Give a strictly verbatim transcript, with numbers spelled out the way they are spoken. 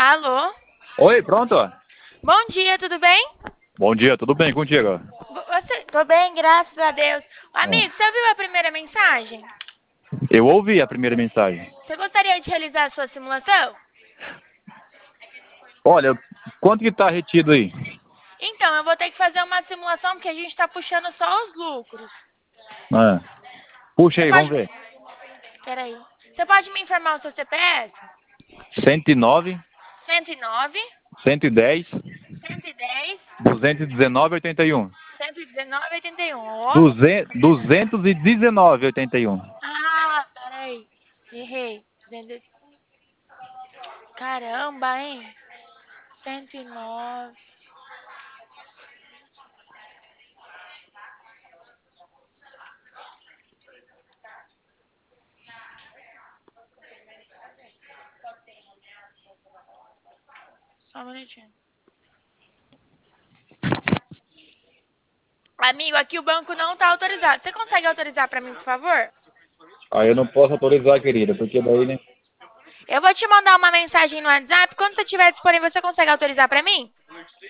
Alô? Oi, pronto? Bom dia, tudo bem? Bom dia, tudo bem contigo? Você... Tô bem, graças a Deus. Ah, Amigo, você ouviu a primeira mensagem? Eu ouvi a primeira mensagem. Você gostaria de realizar a sua simulação? Olha, quanto que tá retido aí? Então, eu vou ter que fazer uma simulação porque a gente tá puxando só os lucros. Ah, Puxa Você aí, pode... vamos ver. Peraí. Você pode me informar o seu C P F? cento e nove, cento e nove, cento e dez, cento e dez, duzentos e dezenove, oitenta e um. cento e dezenove, oitenta e um. Ó. duzentos, duzentos e dezenove, oitenta e um. Ah, peraí. Errei. Caramba, hein? cento e nove. Só um minutinho. Amigo, aqui o banco não tá autorizado. Você consegue autorizar pra mim, por favor? Ah, eu não posso autorizar, querida, porque daí, né? Eu vou te mandar uma mensagem no WhatsApp. Quando você estiver disponível, você consegue autorizar pra mim?